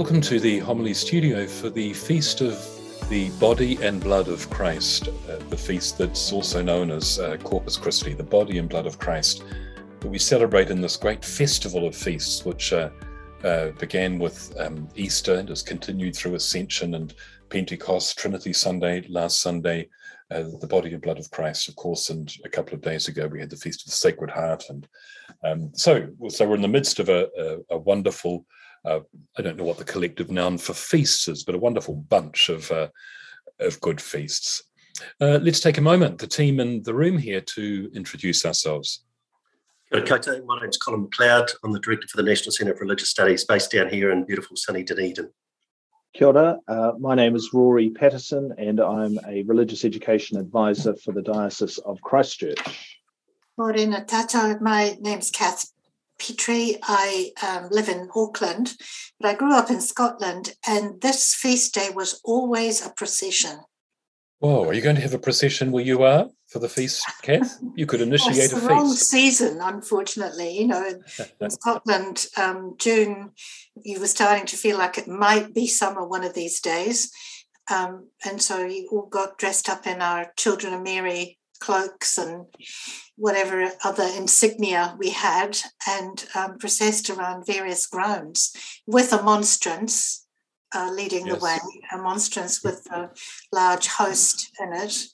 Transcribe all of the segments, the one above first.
Welcome to the Homily Studio for the Feast of the Body and Blood of Christ, the feast that's also known as Corpus Christi, the Body and Blood of Christ, that we celebrate in this great festival of feasts, which began with Easter and has continued through Ascension and Pentecost, Trinity Sunday, last Sunday, the Body and Blood of Christ, of course, and a couple of days ago we had the Feast of the Sacred Heart. And so we're in the midst of a wonderful, I don't know what the collective noun for feasts is, but a wonderful bunch of good feasts. Let's take a moment, the team in the room here, to introduce ourselves. Kia ora koutou. My name's Colin McLeod. I'm the Director for the National Centre for Religious Studies, based down here in beautiful sunny Dunedin. Kia ora. My name is Rory Patterson and I'm a Religious Education Advisor for the Diocese of Christchurch. Morena tatou. My name's Kath Petrie. I live in Auckland, but I grew up in Scotland, and this feast day was always a procession. Whoa, are you going to have a procession where you are for the feast, Kath? You could initiate a feast. It's the wrong season, unfortunately. You know, in Scotland, June, you were starting to feel like it might be summer one of these days. And so you all got dressed up in our Children of Mary cloaks and whatever other insignia we had, and processed around various grounds with a monstrance leading the way, a monstrance with a large host in it.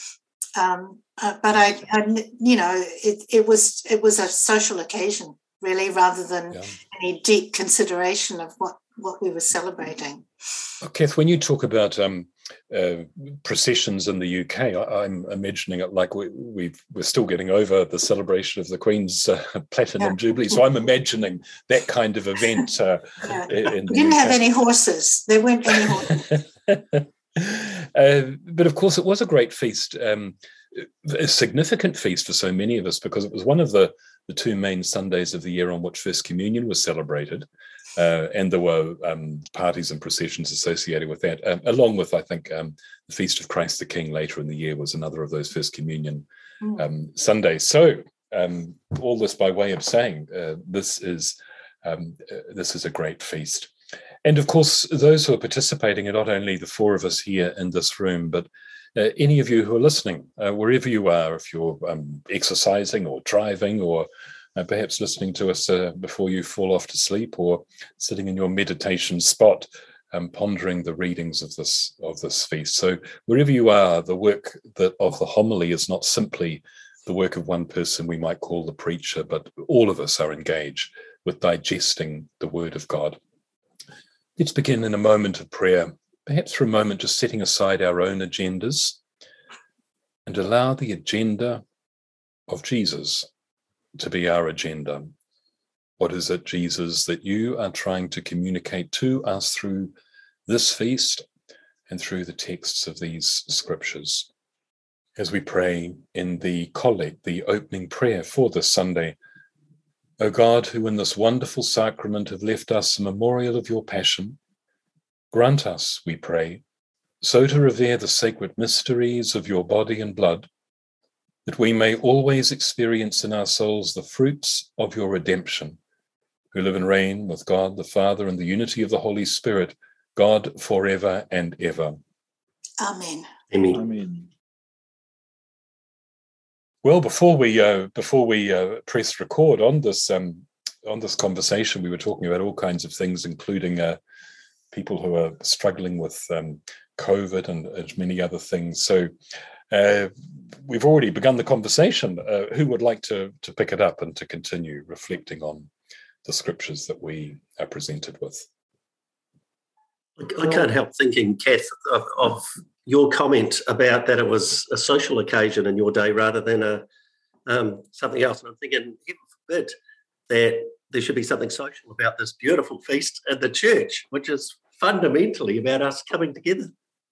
But it was a social occasion, really, rather than any deep consideration of what we were celebrating. Oh, Kath, when you talk about processions in the UK, I'm imagining it like we're still getting over the celebration of the Queen's Platinum Jubilee. So I'm imagining that kind of event. We didn't have any horses. There weren't any horses. But of course, it was a great feast, a significant feast for so many of us, because it was one of the two main Sundays of the year on which First Communion was celebrated. And there were parties and processions associated with that, along with, I think, the Feast of Christ the King later in the year was another of those First Communion Sundays. So all this by way of saying this is a great feast. And of course, those who are participating are not only the four of us here in this room, but any of you who are listening, wherever you are, if you're exercising or driving or perhaps listening to us before you fall off to sleep, or sitting in your meditation spot, pondering the readings of this feast. So wherever you are, the work of the homily is not simply the work of one person we might call the preacher, but all of us are engaged with digesting the Word of God. Let's begin in a moment of prayer, perhaps for a moment just setting aside our own agendas and allow the agenda of Jesus to be our agenda. What is it, Jesus, that you are trying to communicate to us through this feast and through the texts of these scriptures? As we pray in the collect, the opening prayer for this Sunday, O God, who in this wonderful sacrament have left us a memorial of your passion, grant us, we pray, so to revere the sacred mysteries of your body and blood, that we may always experience in our souls the fruits of your redemption, who live and reign with God the Father in the unity of the Holy Spirit, God forever and ever. Amen. Amen. Amen. Well, before we press record on this conversation, we were talking about all kinds of things, including people who are struggling with COVID and many other things. So we've already begun the conversation. Who would like to pick it up and to continue reflecting on the scriptures that we are presented with? I can't help thinking, Kath, of your comment about that it was a social occasion in your day rather than something else. And I'm thinking, heaven forbid that there should be something social about this beautiful feast at the church, which is fundamentally about us coming together.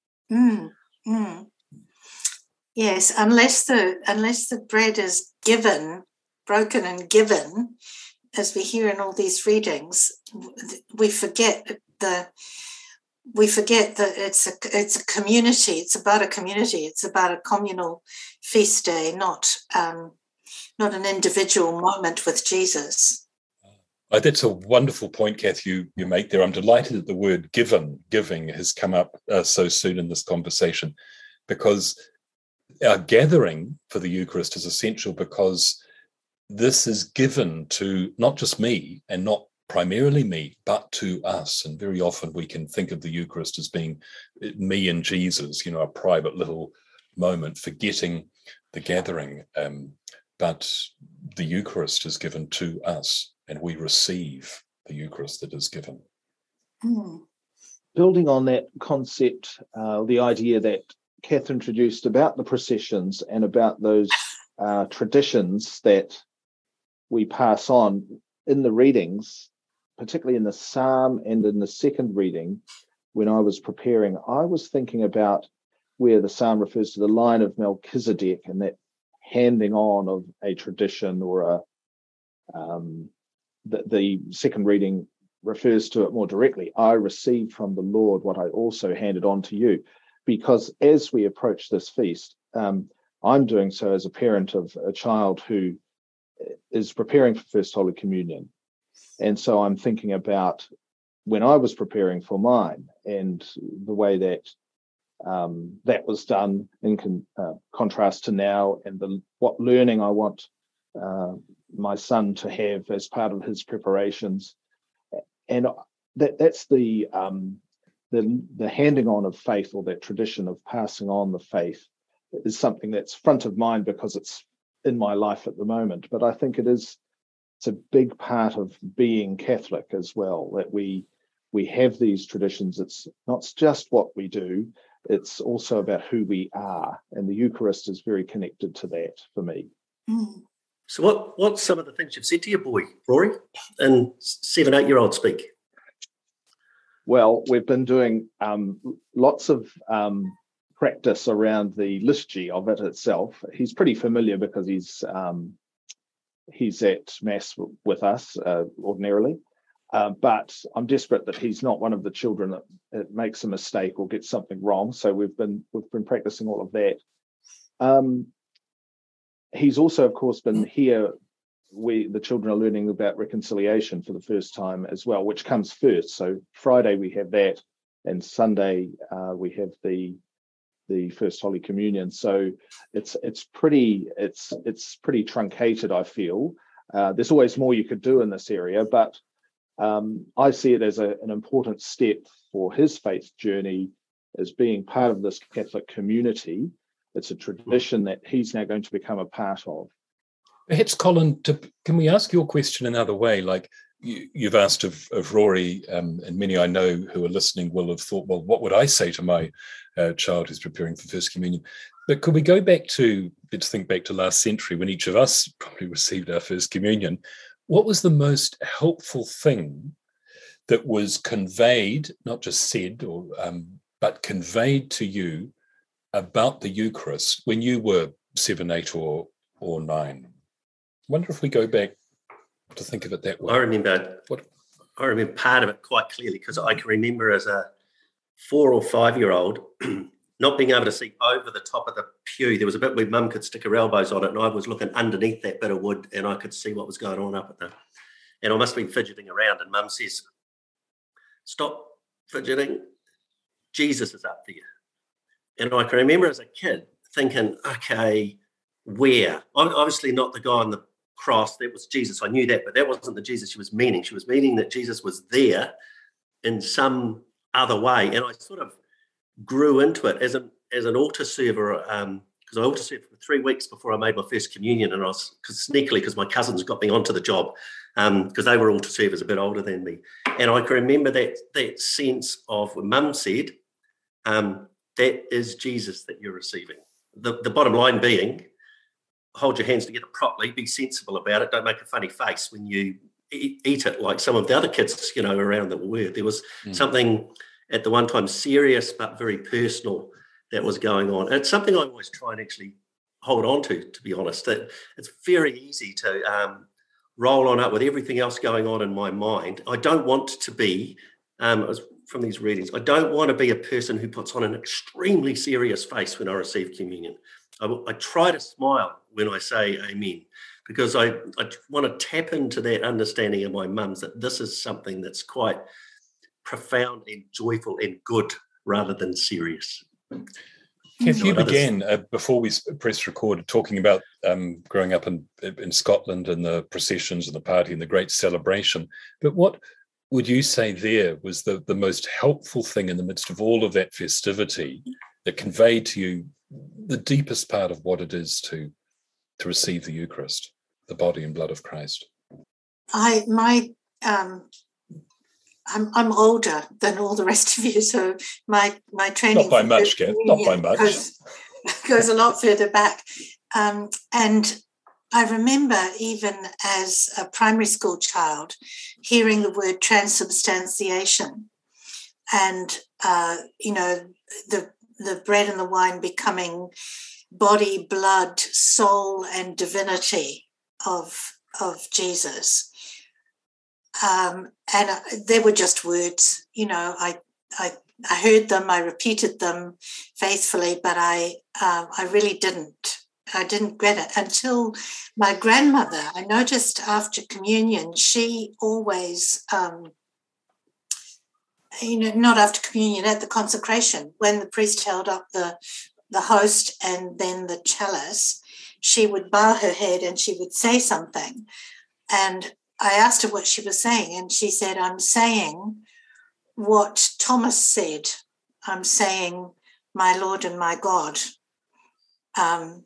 Yes, unless the bread is broken and given, as we hear in all these readings, we forget that it's a community. It's about a community. It's about a communal feast day, not an individual moment with Jesus. That's a wonderful point, Kath, you make there. I'm delighted that the word giving has come up so soon in this conversation, because our gathering for the Eucharist is essential, because this is given to not just me and not primarily me, but to us. And very often we can think of the Eucharist as being me and Jesus, a private little moment, forgetting the gathering. But the Eucharist is given to us, and we receive the Eucharist that is given. Building on that concept, the idea that Kath introduced about the processions and about those traditions that we pass on in the readings, particularly in the Psalm and in the second reading, when I was preparing, I was thinking about where the Psalm refers to the line of Melchizedek and that handing on of a tradition, or the second reading refers to it more directly. I received from the Lord what I also handed on to you. Because as we approach this feast, I'm doing so as a parent of a child who is preparing for First Holy Communion. And so I'm thinking about when I was preparing for mine and the way that that was done in contrast to now, and what learning I want my son to have as part of his preparations. And that's the handing on of faith, or that tradition of passing on the faith, is something that's front of mind because it's in my life at the moment. But I think it's a big part of being Catholic as well, that we have these traditions. It's not just what we do, it's also about who we are. And the Eucharist is very connected to that for me. So what's some of the things you've said to your boy, Rory, and 7, 8-year-old speak? Well, we've been doing lots of practice around the liturgy of it itself. He's pretty familiar because he's at Mass with us ordinarily. But I'm desperate that he's not one of the children that makes a mistake or gets something wrong. So we've been practicing all of that. He's also, of course, been here. The children are learning about reconciliation for the first time as well, which comes first. So Friday we have that, and Sunday we have the First Holy Communion. So it's pretty truncated, I feel. There's always more you could do in this area, but I see it as an important step for his faith journey, as being part of this Catholic community. It's a tradition that he's now going to become a part of. Perhaps, Colin, can we ask your question another way? Like you've asked of Rory, and many I know who are listening will have thought, well, what would I say to my child who's preparing for First Communion? But could we go back let's think back to last century, when each of us probably received our First Communion. What was the most helpful thing that was conveyed, not just said, but conveyed to you about the Eucharist when you were 7, 8, or 9? I wonder if we go back to think of it that way. I remember part of it quite clearly, because I can remember as a 4 or 5-year-old not being able to see over the top of the pew. There was a bit where Mum could stick her elbows on it, and I was looking underneath that bit of wood, and I could see what was going on up at and I must have been fidgeting around, and Mum says, "Stop fidgeting, Jesus is up there." And I can remember as a kid thinking, okay, where? Obviously not the guy on the cross, that was Jesus. I knew that, but that wasn't the Jesus she was meaning. She was meaning that Jesus was there in some other way. And I sort of grew into it as an altar server, because I altar served for 3 weeks before I made my First Communion, and I was sneakily, because my cousins got me onto the job, because they were altar servers a bit older than me. And I can remember that sense of when Mum said, that is Jesus that you're receiving. The bottom line being, hold your hands together properly, be sensible about it, don't make a funny face when you eat it like some of the other kids, around that were. There was something at the one time serious but very personal that was going on. And it's something I always try and actually hold on to be honest. That it's very easy to roll on up with everything else going on in my mind. I don't want to be, from these readings, I don't want to be a person who puts on an extremely serious face when I receive communion. I try to smile when I say amen, because I want to tap into that understanding of my mum's, that this is something that's quite profound and joyful and good rather than serious. Kath, you began, before we pressed record, talking about growing up in Scotland and the processions and the party and the great celebration. But what would you say there was the most helpful thing in the midst of all of that festivity that conveyed to you the deepest part of what it is to receive the Eucharist, the body and blood of Christ? I'm older than all the rest of you, so my training not by much, Kath, not by much, goes a lot further back. And I remember, even as a primary school child, hearing the word transubstantiation, and the bread and the wine becoming body, blood, soul, and divinity of Jesus. And they were just words, I heard them, I repeated them faithfully, but I really didn't get it until my grandmother. I noticed after communion, she always, not after communion, at the consecration, when the priest held up the host and then the chalice, she would bow her head and she would say something. And I asked her what she was saying, and she said, I'm saying what Thomas said. I'm saying, my Lord and my God. And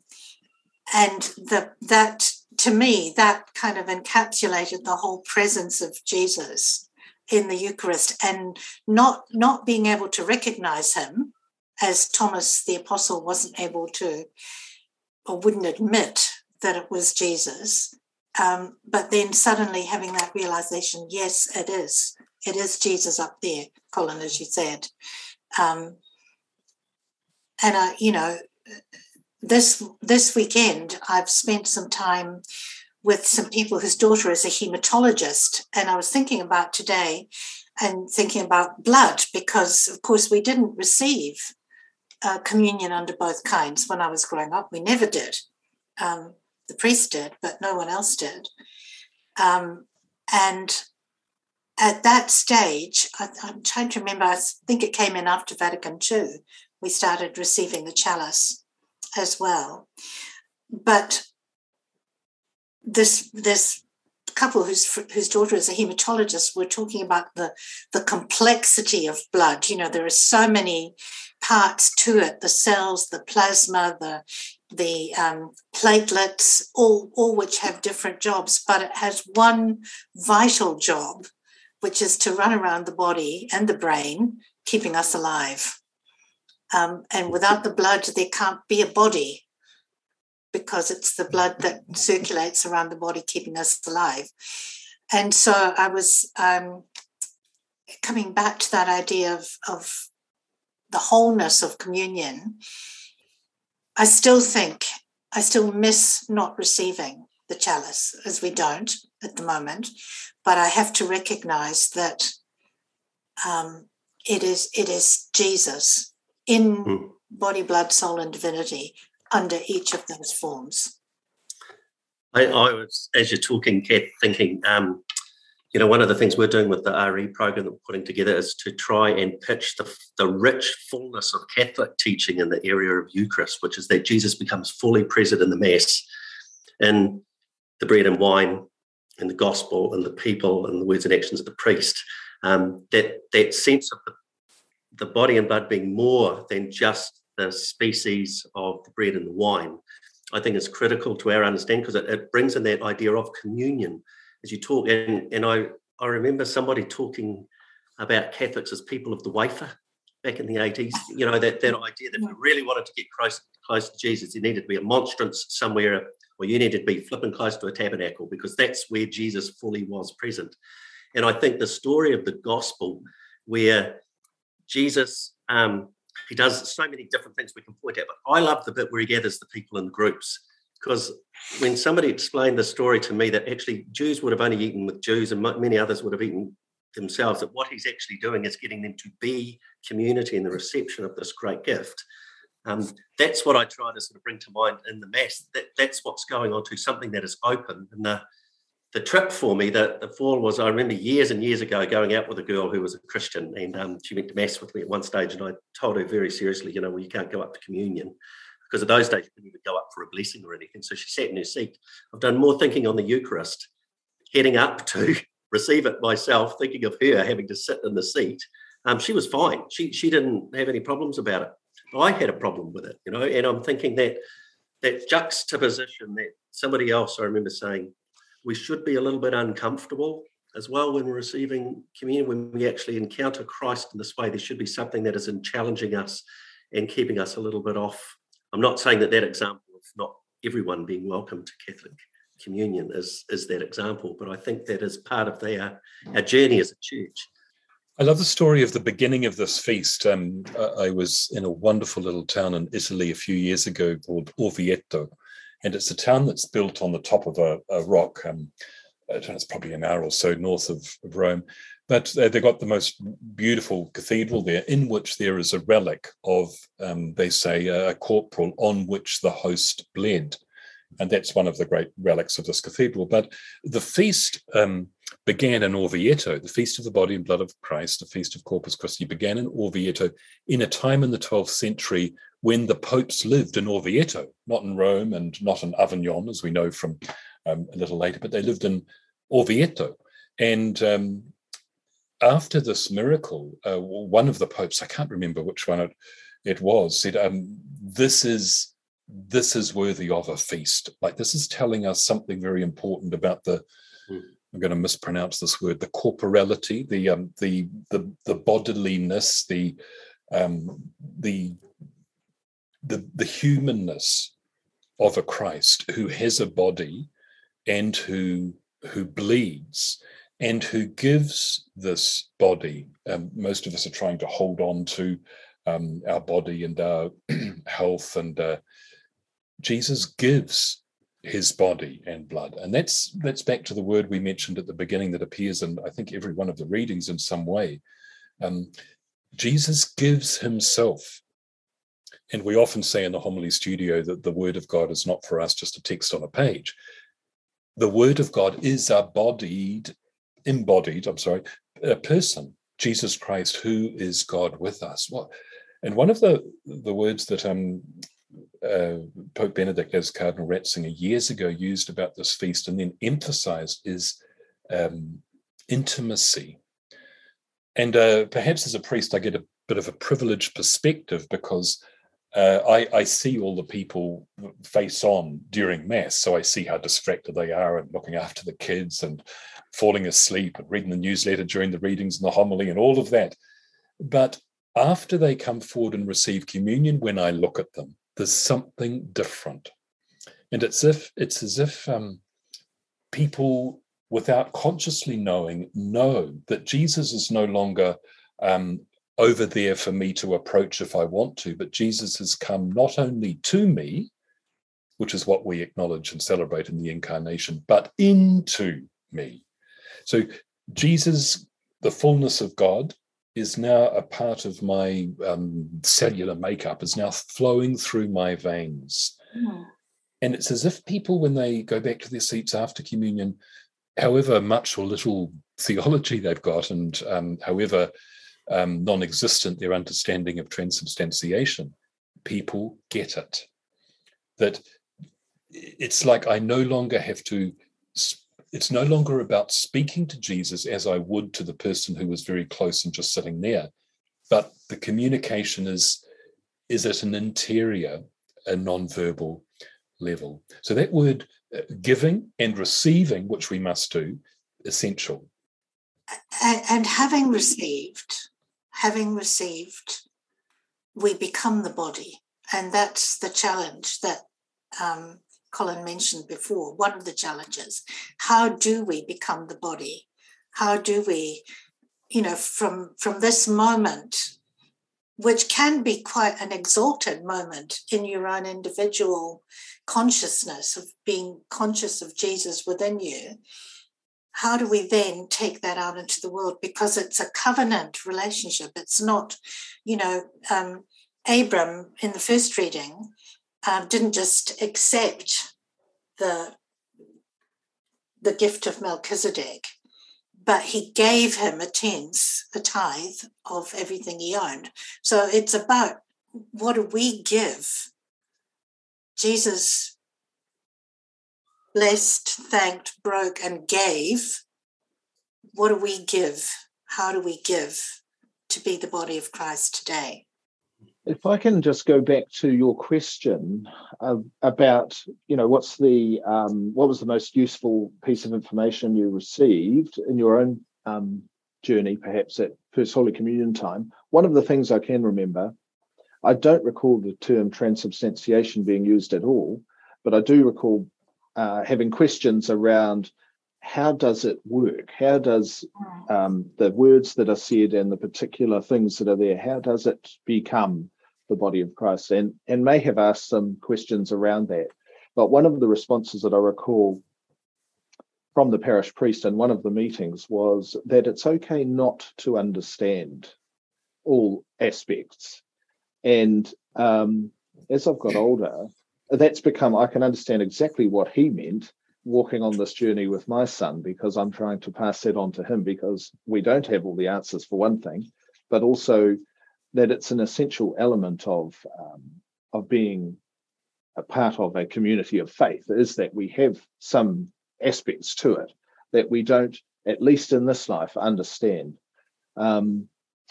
that, to me, that kind of encapsulated the whole presence of Jesus in the Eucharist, and not being able to recognize him, as Thomas the Apostle wasn't able to, or wouldn't admit that it was Jesus. But then suddenly having that realization, yes, it is Jesus up there, Colin, as you said. And this weekend I've spent some time with some people whose daughter is a hematologist, and I was thinking about today and thinking about blood, because of course we didn't receive communion under both kinds when I was growing up. We never did. The priest did, but no one else did. And at that stage, I'm trying to remember, I think it came in after Vatican II, we started receiving the chalice as well. But this couple whose daughter is a hematologist were talking about the complexity of blood. There are so many parts to it, the cells, the plasma, the platelets, all which have different jobs, but it has one vital job, which is to run around the body and the brain, keeping us alive. And without the blood, there can't be a body, because it's the blood that circulates around the body, keeping us alive. And so I was coming back to that idea of the wholeness of communion. I still miss not receiving the chalice, as we don't at the moment, but I have to recognize that it is Jesus in body, blood, soul, and divinity under each of those forms. I was, as you're talking, Kath, thinking, one of the things we're doing with the RE program that we're putting together is to try and pitch the rich fullness of Catholic teaching in the area of Eucharist, which is that Jesus becomes fully present in the Mass, in the bread and wine, in the gospel, and the people, and the words and actions of the priest. That sense of the body and blood being more than just the species of the bread and the wine, I think is critical to our understanding, because it brings in that idea of communion as you talk. And I remember somebody talking about Catholics as people of the wafer back in the 80s, that idea that if you really wanted to get close to Jesus, there needed to be a monstrance somewhere, or you needed to be flipping close to a tabernacle, because that's where Jesus fully was present. And I think the story of the gospel, where Jesus, he does so many different things we can point at, but I love the bit where he gathers the people in groups, because when somebody explained the story to me that actually Jews would have only eaten with Jews and many others would have eaten themselves, that what he's actually doing is getting them to be community in the reception of this great gift. That's what I try to sort of bring to mind in the Mass. That's what's going on, to something that is open. And the trip for me, the fall was, I remember years and years ago going out with a girl who was a Christian, and she went to Mass with me at one stage, and I told her very seriously, well, you can't go up to communion, because in those days you couldn't even go up for a blessing or anything. So she sat in her seat. I've done more thinking on the Eucharist, heading up to receive it myself, thinking of her having to sit in the seat. She was fine. She didn't have any problems about it. I had a problem with it, and I'm thinking that juxtaposition, that somebody else, I remember saying, we should be a little bit uncomfortable as well when we're receiving communion, when we actually encounter Christ in this way. There should be something that is in challenging us and keeping us a little bit off. I'm not saying that example of not everyone being welcome to Catholic communion is that example, but I think that is part of our journey as a church. I love the story of the beginning of this feast. I was in a wonderful little town in Italy a few years ago called Orvieto, and it's a town that's built on the top of a rock. I don't know, it's probably an hour or so north of Rome, but they've got the most beautiful cathedral there, in which there is a relic of, they say, a corporal on which the host bled. And that's one of the great relics of this cathedral. But the feast began in Orvieto. The Feast of the Body and Blood of Christ, the Feast of Corpus Christi, began in Orvieto in a time in the 12th century when the popes lived in Orvieto, not in Rome and not in Avignon, as we know from a little later, but they lived in Orvieto. And after this miracle, one of the popes, I can't remember which one it was, said, this is worthy of a feast. Like, this is telling us something very important about I'm going to mispronounce this word, the corporality, the bodiliness, the humanness of a Christ who has a body and who bleeds and who gives this body. Most of us are trying to hold on to our body and our health, and Jesus gives his body and blood. And that's back to the word we mentioned at the beginning that appears in, I think, every one of the readings in some way. Jesus gives himself. And we often say in the homily studio that the word of God is not for us just a text on a page. The word of God is a embodied person, Jesus Christ, who is God with us. And one of the words that Pope Benedict, as Cardinal Ratzinger years ago, used about this feast and then emphasized is intimacy. And perhaps as a priest, I get a bit of a privileged perspective because I see all the people face on during Mass. So I see how distracted they are and looking after the kids and falling asleep and reading the newsletter during the readings and the homily and all of that. But after they come forward and receive communion, when I look at them, there's something different. And it's as if people, without consciously knowing, know that Jesus is no longer over there for me to approach if I want to, but Jesus has come not only to me, which is what we acknowledge and celebrate in the Incarnation, but into me. So Jesus, the fullness of God, is now a part of my cellular makeup, is now flowing through my veins. Mm. And it's as if people, when they go back to their seats after communion, however much or little theology they've got, and however non-existent their understanding of transubstantiation, people get it. That it's like I no longer have to, it's no longer about speaking to Jesus as I would to the person who was very close and just sitting there, but the communication is at an interior, a non-verbal level. So that word giving and receiving, which we must do, essential. And having received, we become the body. And that's the challenge that Colin mentioned before, one of the challenges. How do we become the body? How do we, from this moment, which can be quite an exalted moment in your own individual consciousness of being conscious of Jesus within you, how do we then take that out into the world? Because it's a covenant relationship. It's not, Abram, in the first reading, didn't just accept the gift of Melchizedek, but he gave him a tithe of everything he owned. So it's about, what do we give? Jesus blessed, thanked, broke, and gave. What do we give? How do we give to be the body of Christ today? If I can just go back to your question about, what was the most useful piece of information you received in your own journey, perhaps at First Holy Communion time. One of the things I can remember, I don't recall the term transubstantiation being used at all, but I do recall having questions around, how does it work? How does the words that are said and the particular things that are there, how does it become the body of Christ? And may have asked some questions around that. But one of the responses that I recall from the parish priest in one of the meetings was that it's okay not to understand all aspects. And as I've got older, that's become, I can understand exactly what he meant walking on this journey with my son, because I'm trying to pass that on to him, because we don't have all the answers, for one thing, but also that it's an essential element of being a part of a community of faith, is that we have some aspects to it that we don't, at least in this life, understand. And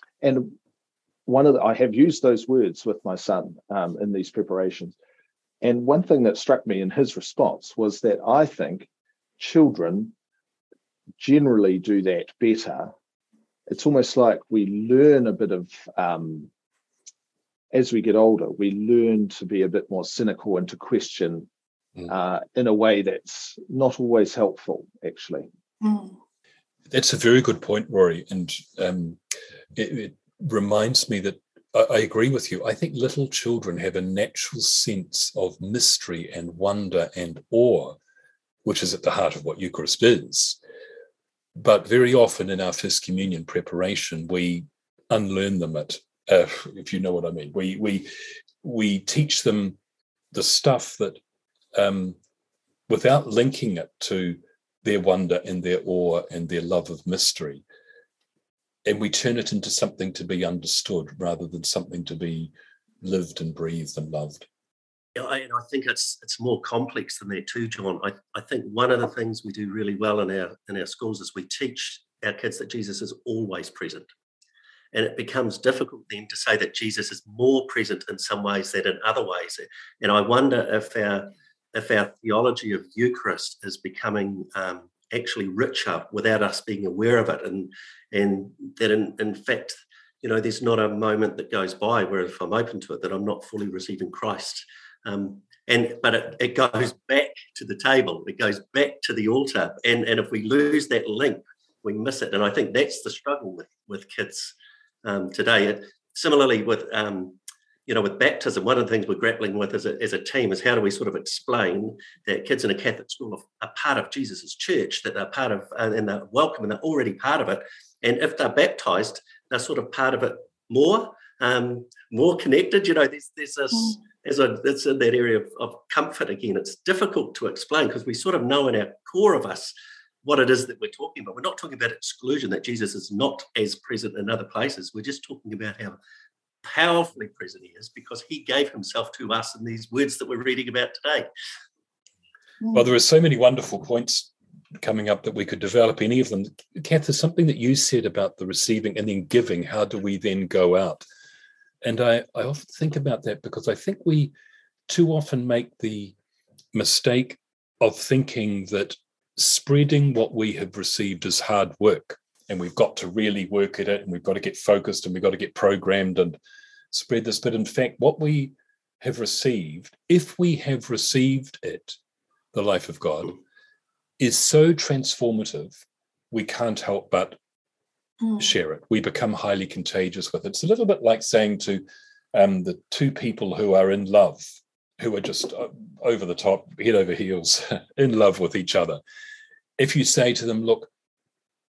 I have used those words with my son in these preparations. And one thing that struck me in his response was that I think children generally do that better. It's almost like we learn a bit of, as we get older, we learn to be a bit more cynical and to question in a way that's not always helpful, actually. That's a very good point, Rory. And it reminds me that I agree with you. I think little children have a natural sense of mystery and wonder and awe, which is at the heart of what Eucharist is. But very often in our First Communion preparation, we unlearn them if you know what I mean. We teach them the stuff that, without linking it to their wonder and their awe and their love of mystery, and we turn it into something to be understood rather than something to be lived and breathed and loved. Yeah, and I think it's more complex than that too, John. I think one of the things we do really well in our schools is we teach our kids that Jesus is always present. And it becomes difficult then to say that Jesus is more present in some ways than in other ways. And I wonder if our theology of Eucharist is becoming actually richer without us being aware of it, and that in fact, there's not a moment that goes by where, if I'm open to it, that I'm not fully receiving Christ. But it goes back to the table, it goes back to the altar, and if we lose that link, we miss it. And I think that's the struggle with kids today. Similarly with with baptism, one of the things we're grappling with as a team is how do we sort of explain that kids in a Catholic school are part of Jesus's church, that they're part of, and they're welcome and they're already part of it. And if they're baptized, they're sort of part of it more connected. There's this, it's in that area of comfort again. It's difficult to explain because we sort of know in our core of us what it is that we're talking about. We're not talking about exclusion, that Jesus is not as present in other places. We're just talking about how powerfully present he is because he gave himself to us in these words that we're reading about today. Well, there are so many wonderful points coming up that we could develop any of them. Kath, there's something that you said about the receiving and then giving. How do we then go out? And I often think about that because I think we too often make the mistake of thinking that spreading what we have received is hard work, and we've got to really work at it, and we've got to get focused, and we've got to get programmed and spread this. But in fact, what we have received, if we have received it, the life of God, is so transformative, we can't help but share it. We become highly contagious with it. It's a little bit like saying to the two people who are in love, who are just over the top, head over heels, in love with each other. If you say to them, look,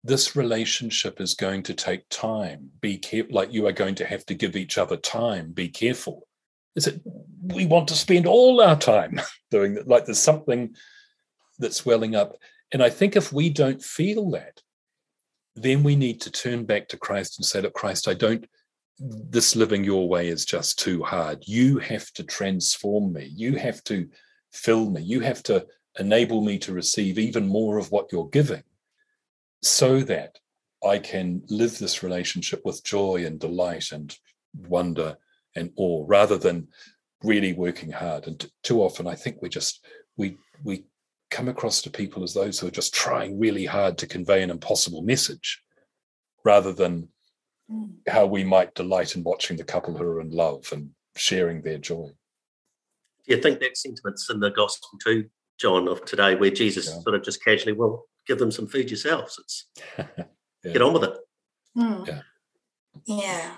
this relationship is going to take time. Be careful, like you are going to have to give each other time. Be careful. Is it we want to spend all our time doing that? Like there's something that's welling up. And I think if we don't feel that, then we need to turn back to Christ and say, look, Christ, this living your way is just too hard. You have to transform me. You have to fill me. You have to enable me to receive even more of what you're giving so that I can live this relationship with joy and delight and wonder and awe, rather than really working hard. And too often I think we come across to people as those who are just trying really hard to convey an impossible message, rather than how we might delight in watching the couple who are in love and sharing their joy. Do you think that sentiment's in the gospel too, John, of today, where Jesus sort of just casually, well, give them some food yourselves. It's get on with it. Yeah.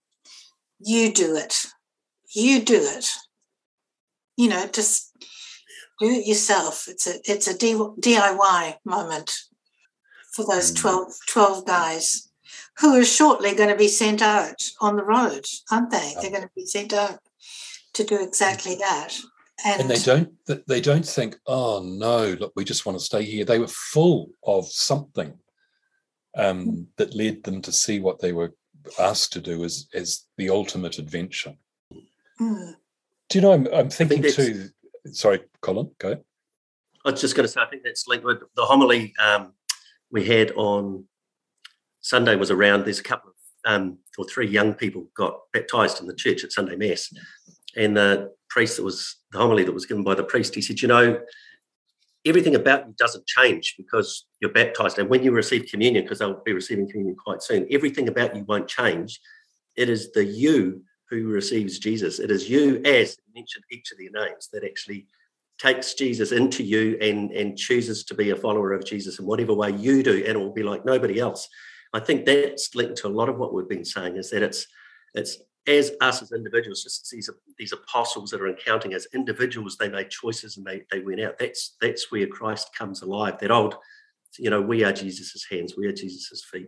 You do it. You do it. You know, just do it yourself. It's a DIY moment for those 12 guys who are shortly going to be sent out on the road, aren't they? They're going to be sent out to do exactly that. And they don't think, oh no, look, we just want to stay here. They were full of something that led them to see what they were asked to do as the ultimate adventure. Do you know, I'm thinking too. Sorry, Colin, go. I was just going to say, I think that's linked with the homily we had on Sunday was around. There's a couple of or 3 young people got baptised in the church at Sunday Mass, and the priest the homily that was given by the priest, he said, you know, everything about you doesn't change because you're baptised, and when you receive communion, because they'll be receiving communion quite soon, everything about you won't change. It is the you who receives Jesus. It is you, as mentioned each of their names, that actually takes Jesus into you and chooses to be a follower of Jesus in whatever way you do, and it will be like nobody else. I think that's linked to a lot of what we've been saying, is that it's as us as individuals, just these apostles that are encountering as individuals, they made choices and they went out. That's where Christ comes alive. That old, you know, we are Jesus's hands, we are Jesus's feet.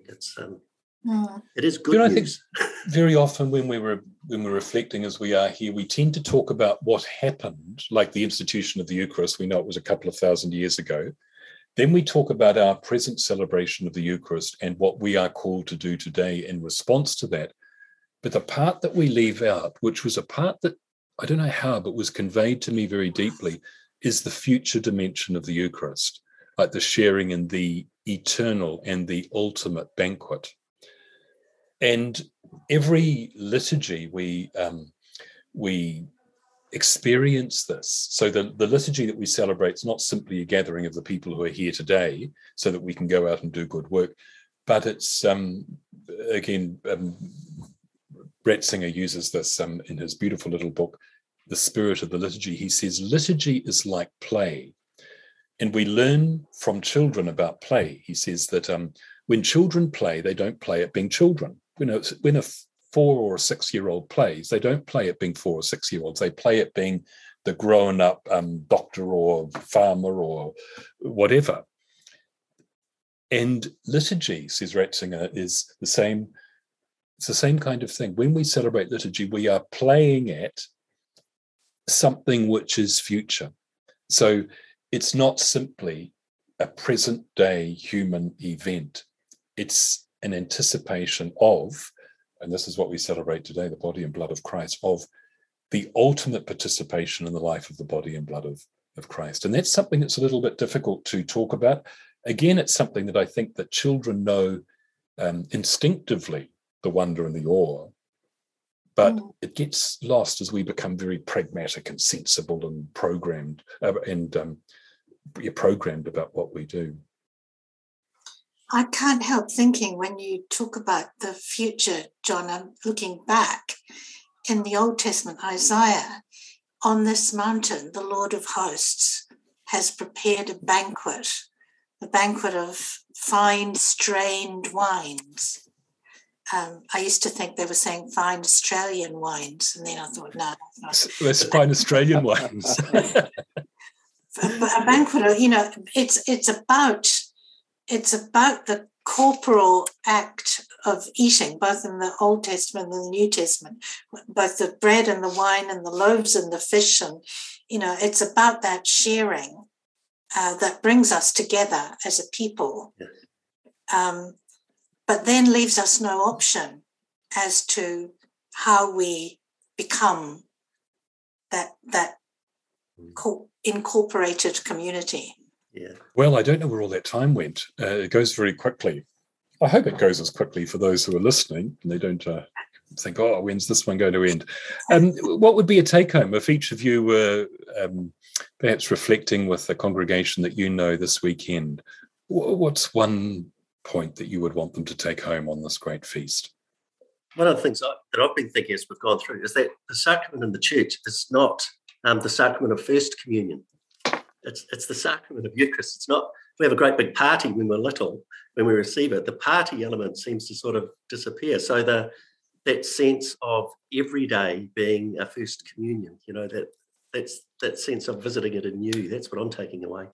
It is good news. I think very often when we're reflecting as we are here, we tend to talk about what happened, like the institution of the Eucharist. We know it was a couple of thousand years ago. Then we talk about our present celebration of the Eucharist and what we are called to do today in response to that. But the part that we leave out, which was a part that, I don't know how, but was conveyed to me very deeply, is the future dimension of the Eucharist, like the sharing in the eternal and the ultimate banquet. And every liturgy we experience this. So the liturgy that we celebrate is not simply a gathering of the people who are here today so that we can go out and do good work, but it's, Ratzinger uses this in his beautiful little book, The Spirit of the Liturgy. He says, liturgy is like play. And we learn from children about play. He says that when children play, they don't play at being children. When a 4 or 6-year-old plays, they don't play at being 4 or 6-year-olds. They play at being the grown-up doctor or farmer or whatever. And liturgy, says Ratzinger, is the same. It's the same kind of thing. When we celebrate liturgy, we are playing at something which is future. So it's not simply a present-day human event. It's an anticipation of, and this is what we celebrate today, the body and blood of Christ, of the ultimate participation in the life of the body and blood of Christ. And that's something that's a little bit difficult to talk about. Again, it's something that I think that children know instinctively, the wonder and the awe, but it gets lost as we become very pragmatic and sensible and programmed programmed about what we do. I can't help thinking when you talk about the future, John, I'm looking back in the Old Testament, Isaiah, on this mountain, the Lord of hosts has prepared a banquet of fine strained wines. I used to think they were saying fine Australian wines, and then I thought, no, that's not. That's fine Australian wines. But a banquet, you know, it's about the corporal act of eating, both in the Old Testament and the New Testament, both the bread and the wine and the loaves and the fish. And, it's about that sharing that brings us together as a people, but then leaves us no option as to how we become that incorporated community. Yeah. Well, I don't know where all that time went. It goes very quickly. I hope it goes as quickly for those who are listening and they don't think, oh, when's this one going to end? What would be a take-home if each of you were perhaps reflecting with the congregation that you know this weekend? What's one point that you would want them to take home on this great feast? One of the things that I've been thinking as we've gone through is that the sacrament in the church is not the sacrament of First Communion. It's the sacrament of Eucharist. It's not. We have a great big party when we're little, when we receive it. The party element seems to sort of disappear. So that sense of every day being a First Communion, that sense of visiting it anew. That's what I'm taking away.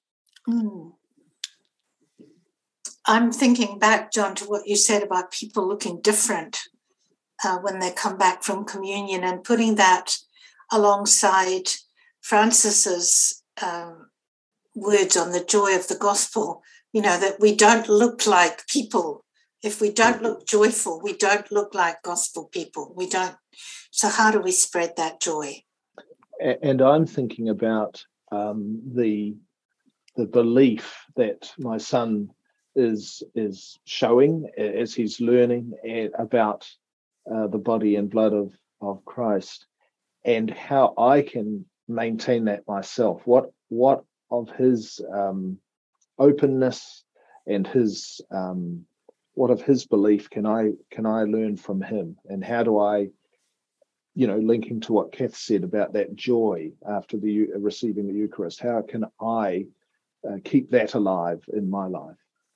I'm thinking back, John, to what you said about people looking different when they come back from communion, and putting that alongside Francis's words on the joy of the gospel, that we don't look like people. If we don't look joyful, we don't look like gospel people. We don't. So how do we spread that joy? And I'm thinking about the belief that my son is showing as he's learning about the body and blood of Christ, and how I can maintain that myself. What of his openness and his what of his belief can I learn from him, and how do I, linking to what Kath said about that joy after receiving the Eucharist, how can I keep that alive in my life?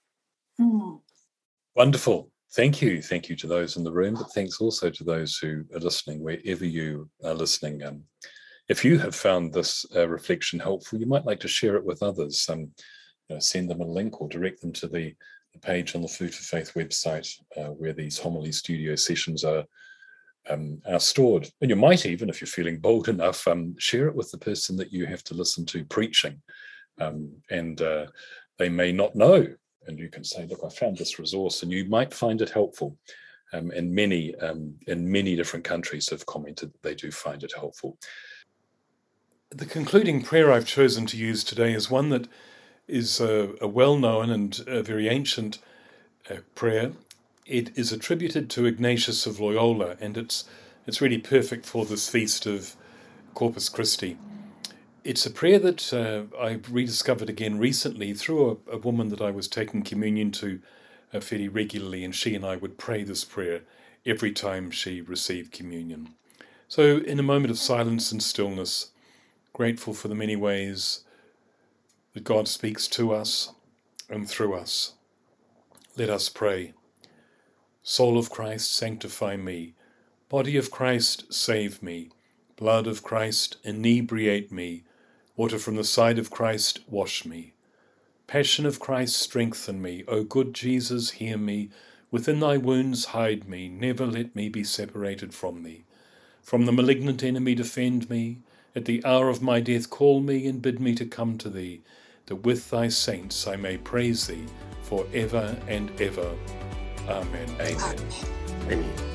Wonderful. Thank you. Thank you to those in the room, but thanks also to those who are listening, wherever you are listening. If you have found this reflection helpful, you might like to share it with others. Send them a link or direct them to the page on the Food for Faith website where these homily studio sessions are stored. And you might even, if you're feeling bold enough, share it with the person that you have to listen to preaching. And they may not know. And you can say, look, I found this resource, and you might find it helpful. And many in many different countries have commented that they do find it helpful. The concluding prayer I've chosen to use today is one that is a well-known and a very ancient prayer. It is attributed to Ignatius of Loyola, and it's really perfect for this feast of Corpus Christi. It's a prayer that I rediscovered again recently through a woman that I was taking communion to fairly regularly, and she and I would pray this prayer every time she received communion. So in a moment of silence and stillness, grateful for the many ways that God speaks to us and through us, let us pray. Soul of Christ, sanctify me. Body of Christ, save me. Blood of Christ, inebriate me. Water from the side of Christ, wash me. Passion of Christ, strengthen me. O good Jesus, hear me. Within thy wounds hide me. Never let me be separated from thee. From the malignant enemy defend me. At the hour of my death call me and bid me to come to thee, that with thy saints I may praise thee for ever and ever. Amen. Amen.